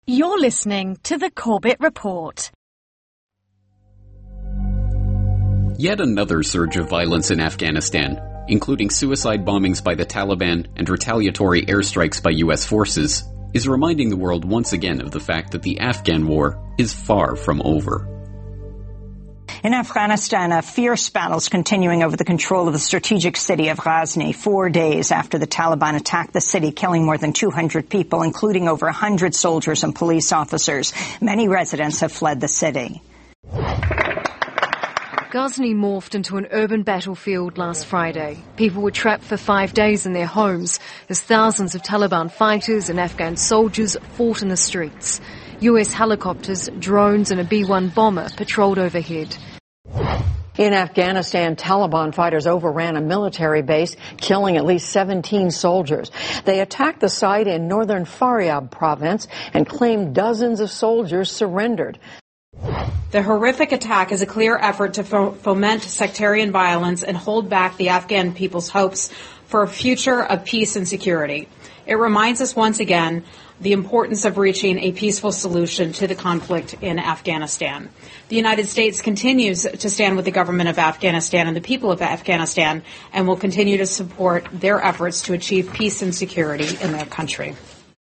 You're listening to the Corbett Report. Yet another surge of violence in Afghanistan, including suicide bombings by the Taliban and retaliatory airstrikes by U.S. forces, is reminding the world once again of the fact that the Afghan war is far from over. In Afghanistan, a fierce battle is continuing over the control of the strategic city of Ghazni 4 days after the Taliban attacked the city, killing more than 200 people, including over 100 soldiers and police officers. Many residents have fled the city. Ghazni morphed into an urban battlefield last Friday. People were trapped for 5 days in their homes as thousands of Taliban fighters and Afghan soldiers fought in the streets. US helicopters, drones and a B-1 bomber patrolled overhead. In Afghanistan, Taliban fighters overran a military base, killing at least 17 soldiers. They attacked the site in northern Faryab province and claimed dozens of soldiers surrendered. The horrific attack is a clear effort to foment sectarian violence and hold back the Afghan people's hopes for a future of peace and security. It reminds us once again the importance of reaching a peaceful solution to the conflict in Afghanistan. The United States continues to stand with the government of Afghanistan and the people of Afghanistan and will continue to support their efforts to achieve peace and security in their country.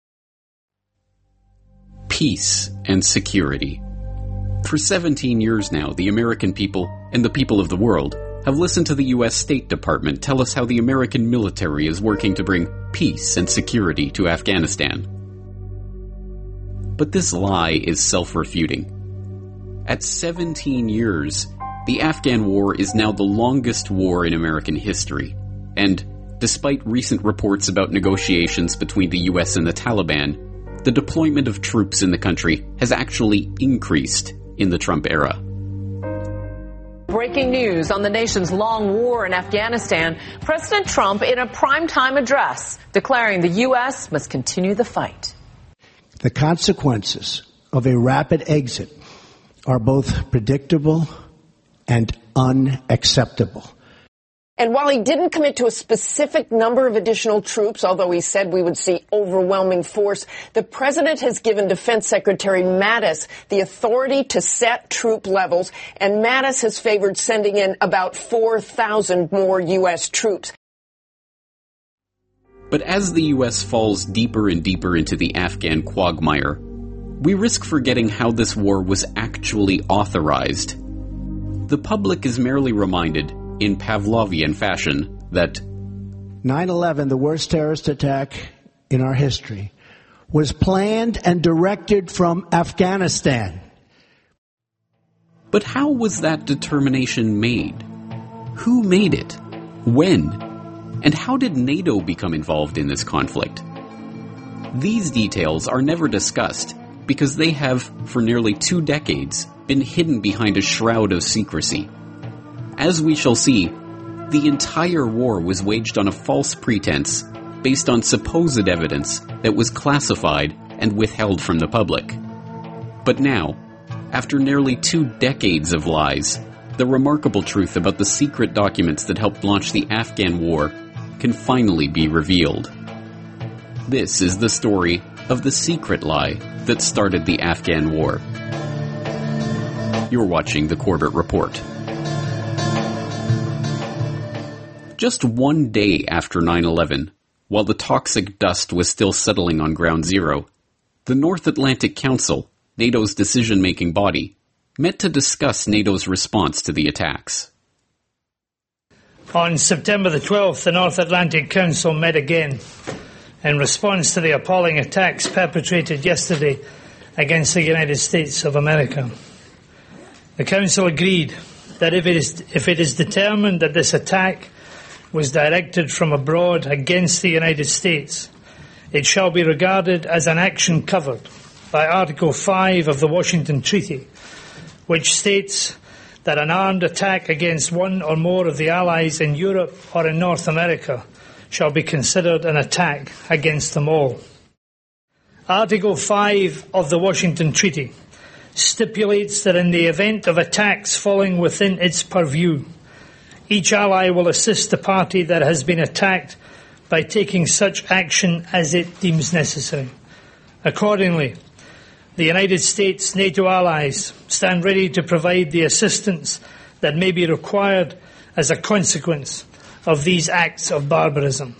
Peace and security. For 17 years now, the American people and the people of the world have listened to the U.S. State Department tell us how the American military is working to bring peace and security to Afghanistan. But this lie is self-refuting. At 17 years, the Afghan war is now the longest war in American history, and despite recent reports about negotiations between the U.S. and the Taliban, the deployment of troops in the country has actually increased in the Trump era. Breaking news on the nation's long war in Afghanistan. President Trump in a primetime address declaring the U.S. must continue the fight. The consequences of a rapid exit are both predictable and unacceptable. And while he didn't commit to a specific number of additional troops, although he said we would see overwhelming force, the president has given Defense Secretary Mattis the authority to set troop levels, and Mattis has favored sending in about 4,000 more U.S. troops. But as the U.S. falls deeper and deeper into the Afghan quagmire, we risk forgetting how this war was actually authorized. The public is merely reminded, in Pavlovian fashion, that 9/11, the worst terrorist attack in our history, was planned and directed from Afghanistan. But how was that determination made? Who made it? When? And how did NATO become involved in this conflict? These details are never discussed because they have, for nearly 2 decades, been hidden behind a shroud of secrecy. As we shall see, the entire war was waged on a false pretense based on supposed evidence that was classified and withheld from the public. But now, after nearly 2 decades of lies, the remarkable truth about the secret documents that helped launch the Afghan war can finally be revealed. This is the story of the secret lie that started the Afghan war. You're watching the Corbett Report. Just 1 day after 9/11, while the toxic dust was still settling on Ground Zero, the North Atlantic Council, NATO's decision-making body, met to discuss NATO's response to the attacks. On September the 12th, the North Atlantic Council met again in response to the appalling attacks perpetrated yesterday against the United States of America. The Council agreed that if it is determined that this attack was directed from abroad against the United States, it shall be regarded as an action covered by Article 5 of the Washington Treaty, which states that an armed attack against one or more of the allies in Europe or in North America shall be considered an attack against them all. Article 5 of the Washington Treaty stipulates that in the event of attacks falling within its purview, each ally will assist the party that has been attacked by taking such action as it deems necessary. Accordingly, the United States, NATO allies stand ready to provide the assistance that may be required as a consequence of these acts of barbarism.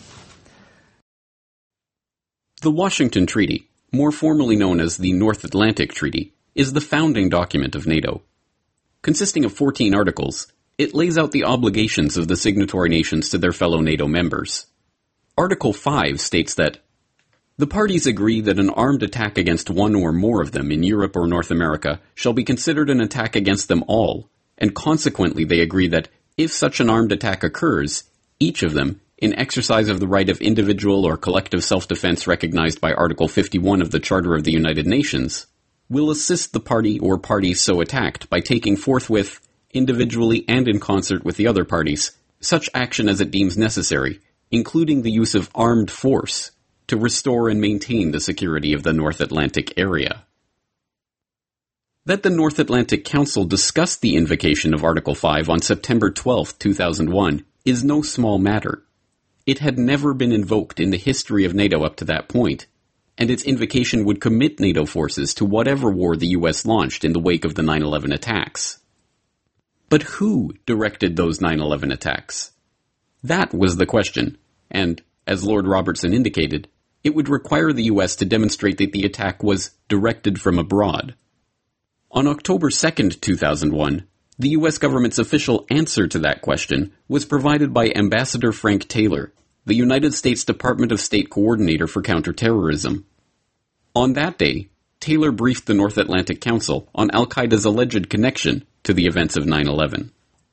The Washington Treaty, more formally known as the North Atlantic Treaty, is the founding document of NATO. Consisting of 14 articles, it lays out the obligations of the signatory nations to their fellow NATO members. Article 5 states that the parties agree that an armed attack against one or more of them in Europe or North America shall be considered an attack against them all, and consequently they agree that if such an armed attack occurs, each of them, in exercise of the right of individual or collective self-defense recognized by Article 51 of the Charter of the United Nations, will assist the party or parties so attacked by taking forthwith, individually and in concert with the other parties, such action as it deems necessary, including the use of armed force, to restore and maintain the security of the North Atlantic area. That the North Atlantic Council discussed the invocation of Article 5 on September 12, 2001, is no small matter. It had never been invoked in the history of NATO up to that point, and its invocation would commit NATO forces to whatever war the US launched in the wake of the 9/11 attacks. But who directed those 9/11 attacks? That was the question, and, as Lord Robertson indicated, it would require the US to demonstrate that the attack was directed from abroad. On October 2, 2001, the US government's official answer to that question was provided by Ambassador Frank Taylor, the United States Department of State Coordinator for Counterterrorism. On that day, Taylor briefed the North Atlantic Council on al-Qaeda's alleged connection to the events of 9/11.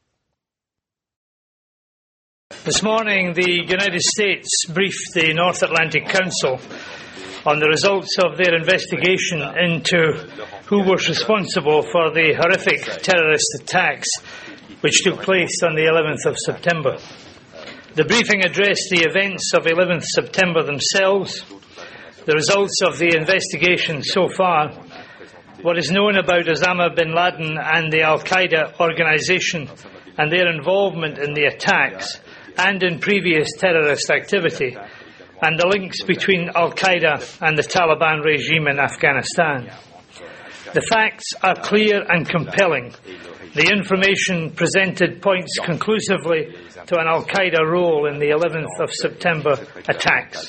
This morning, the United States briefed the North Atlantic Council on the results of their investigation into who was responsible for the horrific terrorist attacks which took place on the 11th of September. The briefing addressed the events of 11th September themselves, the results of the investigation so far, what is known about Osama bin Laden and the al-Qaeda organization and their involvement in the attacks and in previous terrorist activity, and the links between al-Qaeda and the Taliban regime in Afghanistan. The facts are clear and compelling. The information presented points conclusively to an al-Qaeda role in the 11th of September attacks.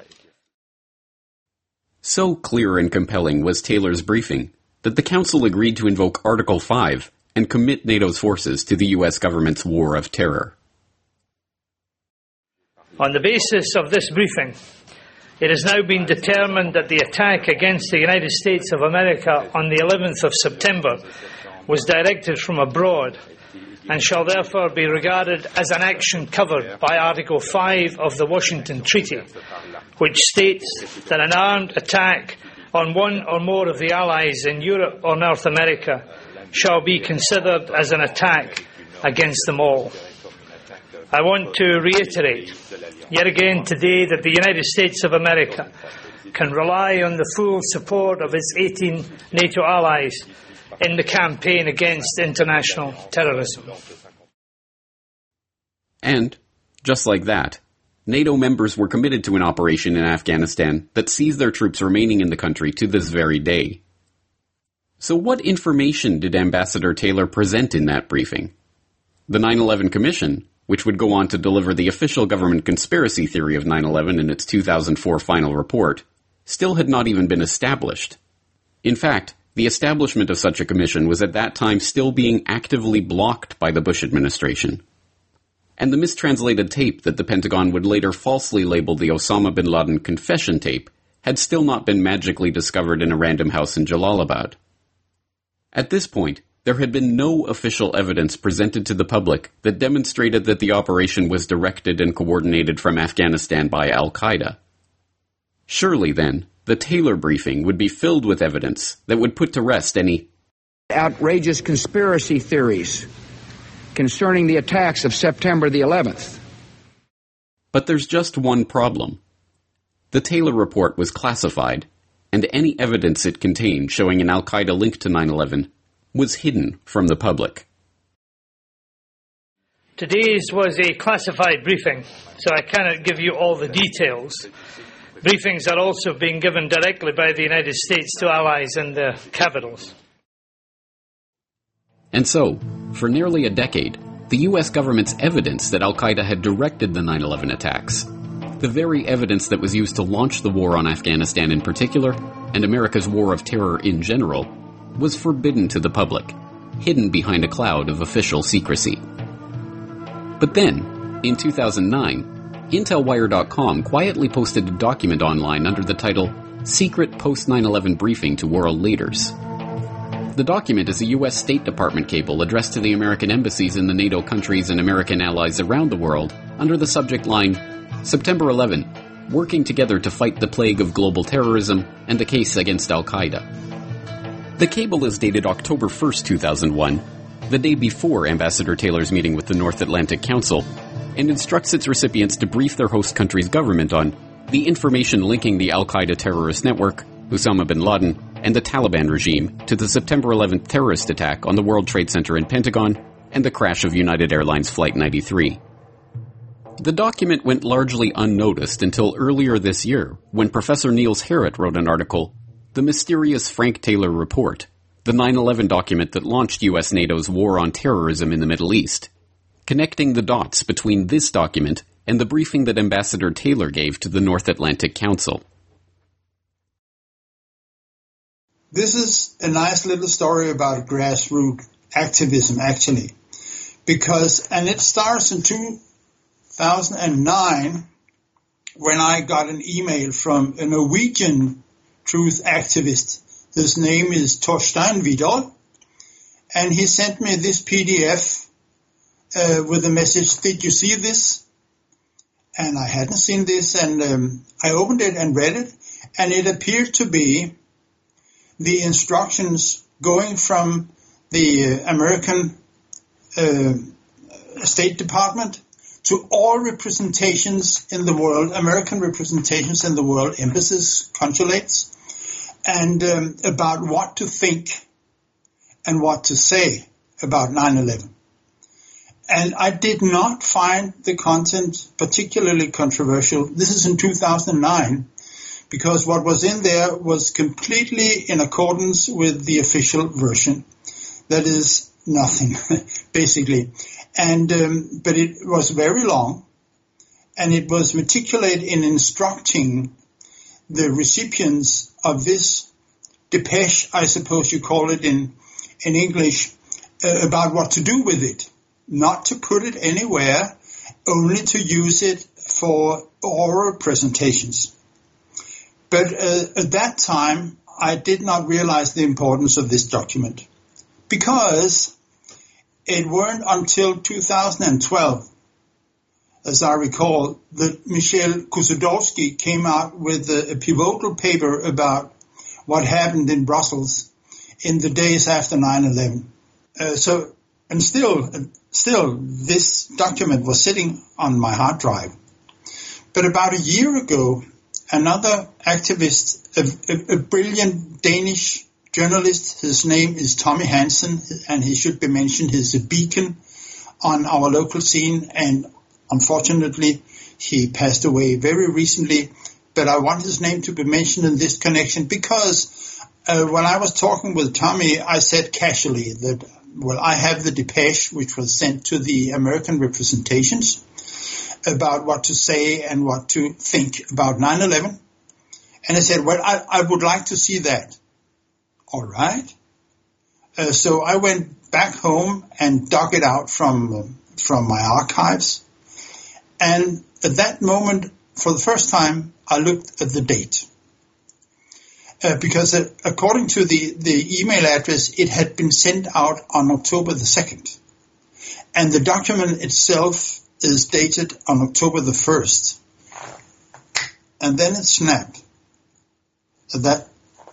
So clear and compelling was Taylor's briefing that the Council agreed to invoke Article 5 and commit NATO's forces to the US government's war of terror. On the basis of this briefing, it has now been determined that the attack against the United States of America on the 11th of September was directed from abroad and shall therefore be regarded as an action covered by Article 5 of the Washington Treaty, which states that an armed attack on one or more of the allies in Europe or North America shall be considered as an attack against them all. I want to reiterate yet again today that the United States of America can rely on the full support of its 18 NATO allies in the campaign against international terrorism. And, just like that, NATO members were committed to an operation in Afghanistan that sees their troops remaining in the country to this very day. So what information did Ambassador Taylor present in that briefing? The 9/11 Commission, which would go on to deliver the official government conspiracy theory of 9/11 in its 2004 final report, still had not even been established. In fact, the establishment of such a commission was at that time still being actively blocked by the Bush administration. And the mistranslated tape that the Pentagon would later falsely label the Osama bin Laden confession tape had still not been magically discovered in a random house in Jalalabad. At this point, there had been no official evidence presented to the public that demonstrated that the operation was directed and coordinated from Afghanistan by al-Qaeda. Surely, then, the Taylor briefing would be filled with evidence that would put to rest any outrageous conspiracy theories concerning the attacks of September the 11th. But there's just one problem. The Taylor report was classified, and any evidence it contained showing an al-Qaeda link to 9/11 was hidden from the public. Today's was a classified briefing, so I cannot give you all the details. Briefings are also being given directly by the United States to allies in their capitals. And so, for nearly a decade, the U.S. government's evidence that al-Qaeda had directed the 9/11 attacks, the very evidence that was used to launch the war on Afghanistan in particular, and America's war of terror in general, was forbidden to the public, hidden behind a cloud of official secrecy. But then, in 2009, IntelWire.com quietly posted a document online under the title Secret Post-9/11 Briefing to World Leaders. The document is a U.S. State Department cable addressed to the American embassies in the NATO countries and American allies around the world under the subject line, September 11, Working Together to Fight the Plague of Global Terrorism and the Case Against Al-Qaeda. The cable is dated October 1, 2001, the day before Ambassador Taylor's meeting with the North Atlantic Council, and instructs its recipients to brief their host country's government on the information linking the al-Qaeda terrorist network, Osama bin Laden, and the Taliban regime to the September 11th terrorist attack on the World Trade Center and Pentagon and the crash of United Airlines Flight 93. The document went largely unnoticed until earlier this year when Professor Niels Harrit wrote an article, The Mysterious Frank Taylor Report, the 9/11 document that launched U.S. NATO's war on terrorism in the Middle East, connecting the dots between this document and the briefing that Ambassador Taylor gave to the North Atlantic Council. This is a nice little story about grassroots activism, actually, and it starts in 2009 when I got an email from a Norwegian truth activist. His name is Torstein Vidal, and he sent me this PDF with a message, did you see this? And I hadn't seen this, and I opened it and read it, and it appeared to be the instructions going from the American State Department to all representations in the world, American representations in the world, embassies, consulates, and about what to think and what to say about 9/11. And I did not find the content particularly controversial. This is in 2009, because what was in there was completely in accordance with the official version. That is nothing, basically. And but it was very long, and it was meticulous in instructing the recipients of this depeche, I suppose you call it in English, about what to do with it. Not to put it anywhere, only to use it for oral presentations. But at that time, I did not realize the importance of this document, because it weren't until 2012, as I recall, that Michel Kusodowski came out with a pivotal paper about what happened in Brussels in the days after 9/11. And still, this document was sitting on my hard drive. But about a year ago, another activist, a brilliant Danish journalist, his name is Tommy Hansen, and he should be mentioned. He's a beacon on our local scene, and unfortunately, he passed away very recently. But I want his name to be mentioned in this connection because when I was talking with Tommy, I said casually that, well, I have the depeche which was sent to the American representations about what to say and what to think about 9/11. And I said, well, I would like to see that. All right. So I went back home and dug it out from my archives. And at that moment, for the first time, I looked at the date. Because according to the email address, it had been sent out on October the 2nd. And the document itself is dated on October the 1st. And then it snapped. That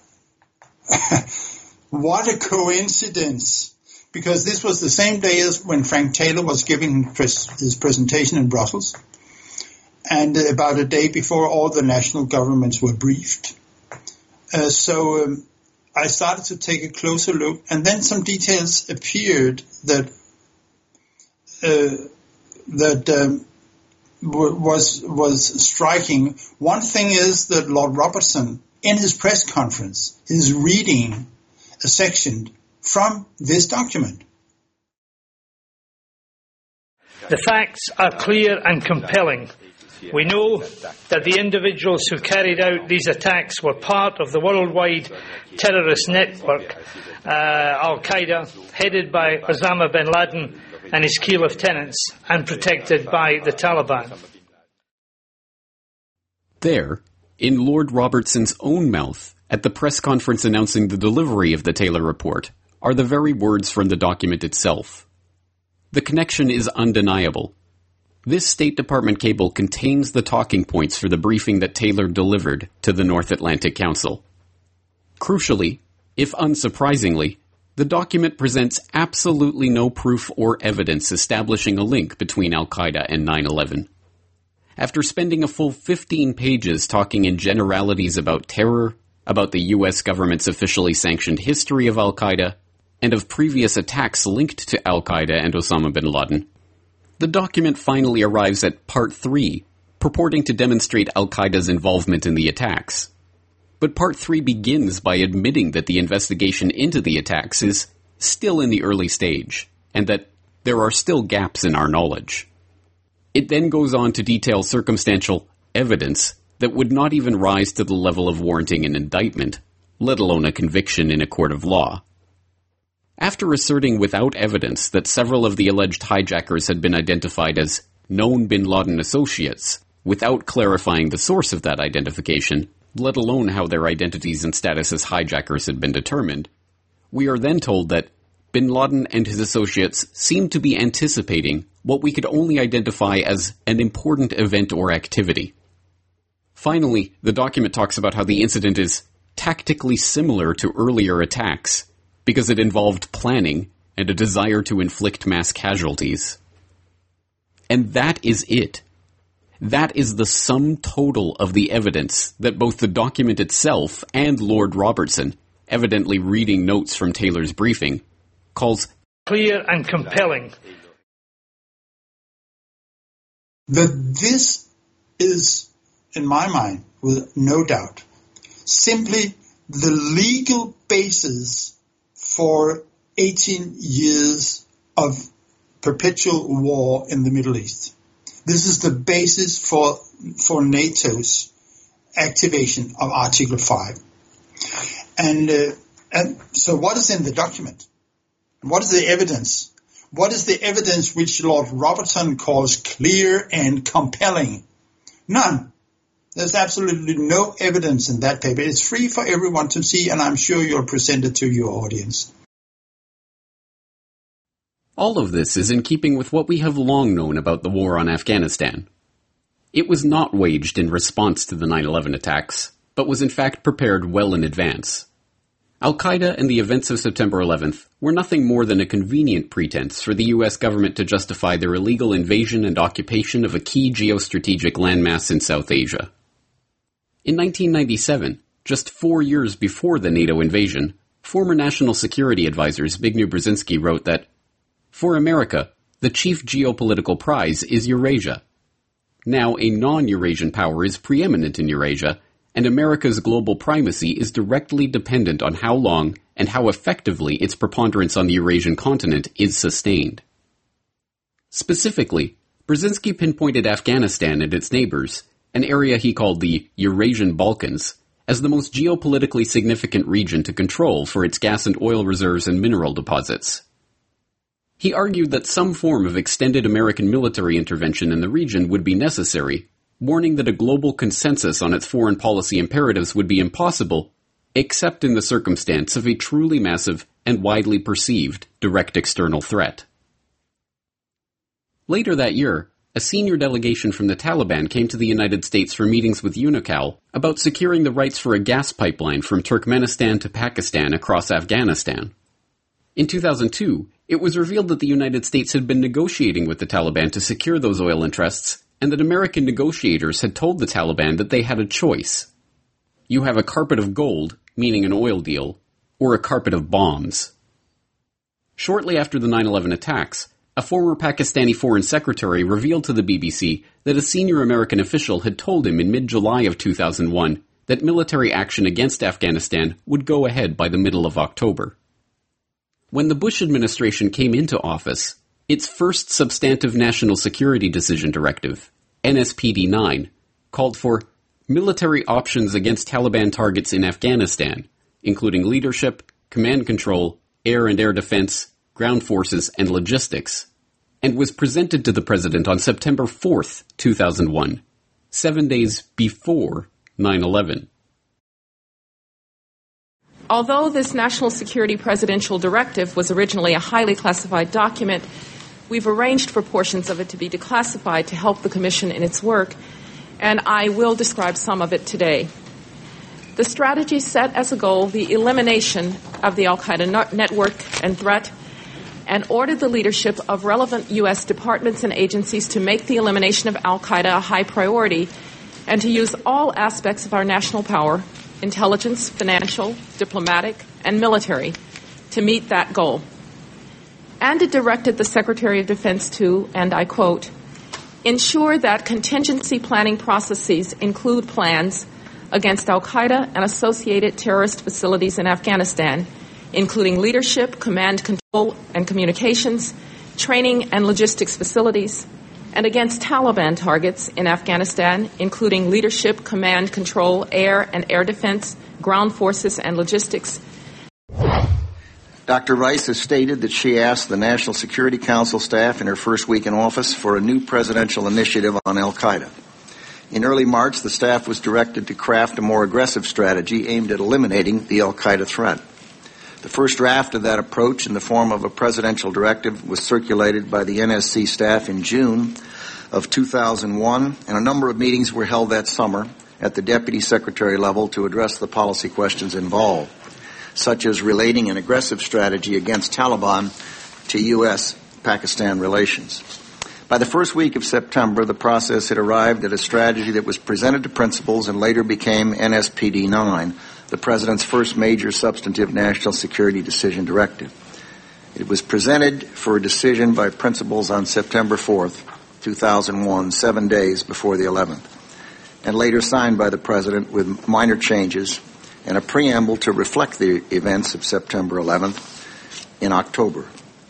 what a coincidence. Because this was the same day as when Frank Taylor was giving his presentation in Brussels. And about a day before all the national governments were briefed. So I started to take a closer look, and then some details appeared that was striking. One thing is that Lord Robertson, in his press conference, is reading a section from this document. The facts are clear and compelling. We know that the individuals who carried out these attacks were part of the worldwide terrorist network, Al-Qaeda, headed by Osama bin Laden and his key lieutenants, and protected by the Taliban. There, in Lord Robertson's own mouth, at the press conference announcing the delivery of the Taylor report, are the very words from the document itself. The connection is undeniable. This State Department cable contains the talking points for the briefing that Taylor delivered to the North Atlantic Council. Crucially, if unsurprisingly, the document presents absolutely no proof or evidence establishing a link between Al-Qaeda and 9/11. After spending a full 15 pages talking in generalities about terror, about the U.S. government's officially sanctioned history of Al-Qaeda, and of previous attacks linked to Al-Qaeda and Osama bin Laden, the document finally arrives at Part 3, purporting to demonstrate Al-Qaeda's involvement in the attacks. But Part 3 begins by admitting that the investigation into the attacks is still in the early stage, and that there are still gaps in our knowledge. It then goes on to detail circumstantial evidence that would not even rise to the level of warranting an indictment, let alone a conviction in a court of law. After asserting without evidence that several of the alleged hijackers had been identified as known bin Laden associates, without clarifying the source of that identification, let alone how their identities and status as hijackers had been determined, we are then told that bin Laden and his associates seemed to be anticipating what we could only identify as an important event or activity. Finally, the document talks about how the incident is tactically similar to earlier attacks, because it involved planning and a desire to inflict mass casualties. And that is it. That is the sum total of the evidence that both the document itself and Lord Robertson, evidently reading notes from Taylor's briefing, calls clear and compelling. But this is, in my mind, with no doubt, simply the legal basis for 18 years of perpetual war in the Middle East. This is the basis for NATO's activation of Article 5. And so what is in the document? What is the evidence? What is the evidence which Lord Robertson calls clear and compelling? None. There's absolutely no evidence in that paper. It's free for everyone to see, and I'm sure you'll present it to your audience. All of this is in keeping with what we have long known about the war on Afghanistan. It was not waged in response to the 9/11 attacks, but was in fact prepared well in advance. Al-Qaeda and the events of September 11th were nothing more than a convenient pretense for the U.S. government to justify their illegal invasion and occupation of a key geostrategic landmass in South Asia. In 1997, just 4 years before the NATO invasion, former National Security Advisor Zbigniew Brzezinski wrote that, "For America, the chief geopolitical prize is Eurasia. Now a non-Eurasian power is preeminent in Eurasia, and America's global primacy is directly dependent on how long and how effectively its preponderance on the Eurasian continent is sustained." Specifically, Brzezinski pinpointed Afghanistan and its neighbors, an area he called the Eurasian Balkans, as the most geopolitically significant region to control for its gas and oil reserves and mineral deposits. He argued that some form of extended American military intervention in the region would be necessary, warning that a global consensus on its foreign policy imperatives would be impossible, except in the circumstance of a truly massive and widely perceived direct external threat. Later that year, a senior delegation from the Taliban came to the United States for meetings with UNICAL about securing the rights for a gas pipeline from Turkmenistan to Pakistan across Afghanistan. In 2002, it was revealed that the United States had been negotiating with the Taliban to secure those oil interests, and that American negotiators had told the Taliban that they had a choice. You have a carpet of gold, meaning an oil deal, or a carpet of bombs. Shortly after the 9/11 attacks, A former Pakistani foreign secretary revealed to the BBC that a senior American official had told him in mid-July of 2001 that military action against Afghanistan would go ahead by the middle of October. When the Bush administration came into office, its first substantive national security decision directive, NSPD-9, called for military options against Taliban targets in Afghanistan, including leadership, command control, air and air defense, ground forces, and logistics, and was presented to the president on September 4th, 2001, 7 days before 9/11. Although this national security presidential directive was originally a highly classified document, we've arranged for portions of it to be declassified to help the Commission in its work, and I will describe some of it today. The strategy set as a goal the elimination of the al-Qaeda network and threat, and ordered the leadership of relevant U.S. departments and agencies to make the elimination of al-Qaeda a high priority and to use all aspects of our national power, intelligence, financial, diplomatic, and military, to meet that goal. And it directed the Secretary of Defense to, and I quote, ensure that contingency planning processes include plans against al-Qaeda and associated terrorist facilities in Afghanistan, including leadership, command control and communications, training and logistics facilities, and against Taliban targets in Afghanistan, including leadership, command control, air and air defense, ground forces and logistics. Dr. Rice has stated that she asked the National Security Council staff in her first week in office for a new presidential initiative on al-Qaeda. In early March, the staff was directed to craft a more aggressive strategy aimed at eliminating the al-Qaeda threat. The first draft of that approach in the form of a presidential directive was circulated by the NSC staff in June of 2001, and a number of meetings were held that summer at the Deputy Secretary level to address the policy questions involved, such as relating an aggressive strategy against Taliban to U.S.-Pakistan relations. By the first week of September, the process had arrived at a strategy that was presented to principals and later became NSPD-9, the President's first major substantive national security decision directive. It was presented for a decision by principals on September 4th, 2001, 7 days before the 11th, and later signed by the President with minor changes and a preamble to reflect the events of September 11th in October.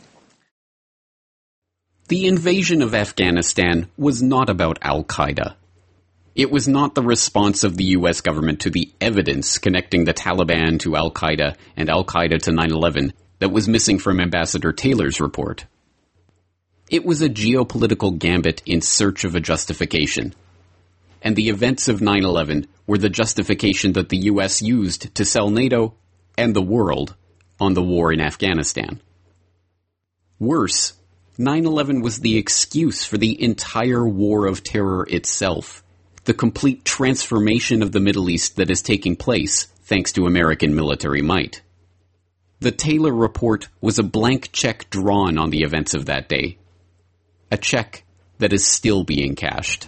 The invasion of Afghanistan was not about al-Qaeda. It was not the response of the U.S. government to the evidence connecting the Taliban to al-Qaeda and al-Qaeda to 9/11 that was missing from Ambassador Taylor's report. It was a geopolitical gambit in search of a justification. And the events of 9/11 were the justification that the U.S. used to sell NATO and the world on the war in Afghanistan. Worse, 9/11 was the excuse for the entire war of terror itself, the complete transformation of the Middle East that is taking place thanks to American military might. The Taylor report was a blank check drawn on the events of that day, a check that is still being cashed.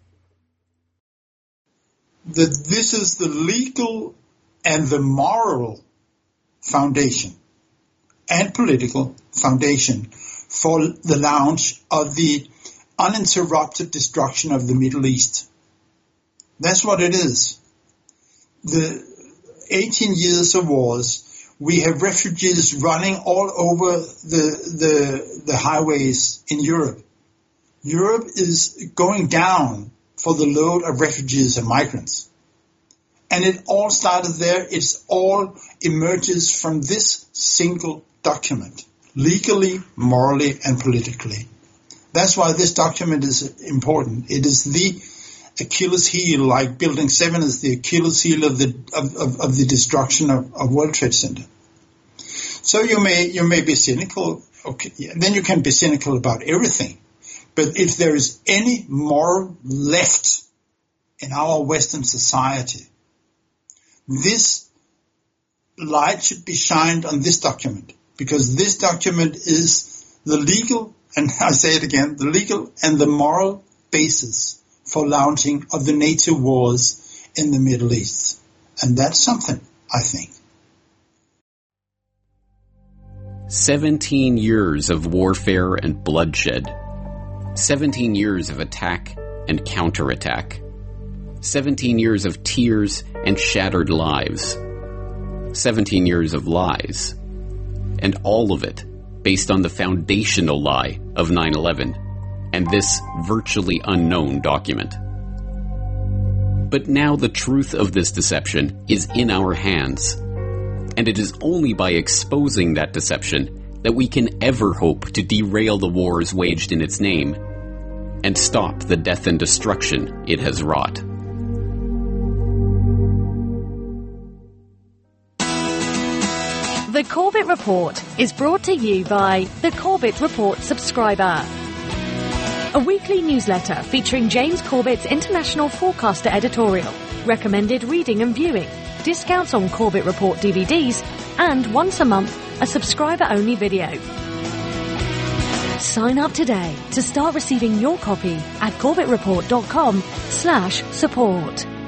This is the legal and the moral foundation and political foundation for the launch of the uninterrupted destruction of the Middle East. That's what it is. The 18 years of wars, we have refugees running all over the highways in Europe. Europe is going down for the load of refugees and migrants. And it all started there. It's all emerges from this single document, legally, morally, and politically. That's why this document is important. It is the Achilles heel, like Building 7 is the Achilles heel of the destruction of World Trade Center. So you may be cynical. Okay, then you can be cynical about everything. But if there is any moral left in our Western society, this light should be shined on this document, because this document is the legal, and I say it again, the legal and the moral basis for launching of the NATO wars in the Middle East. And that's something, I think. 17 years of warfare and bloodshed. 17 years of attack and counterattack. 17 years of tears and shattered lives. 17 years of lies. And all of it based on the foundational lie of 9/11 and this virtually unknown document. But now the truth of this deception is in our hands. And it is only by exposing that deception that we can ever hope to derail the wars waged in its name and stop the death and destruction it has wrought. The Corbett Report is brought to you by the Corbett Report subscriber. A weekly newsletter featuring James Corbett's International Forecaster editorial, recommended reading and viewing, discounts on Corbett Report DVDs, and once a month, a subscriber-only video. Sign up today to start receiving your copy at corbettreport.com/support.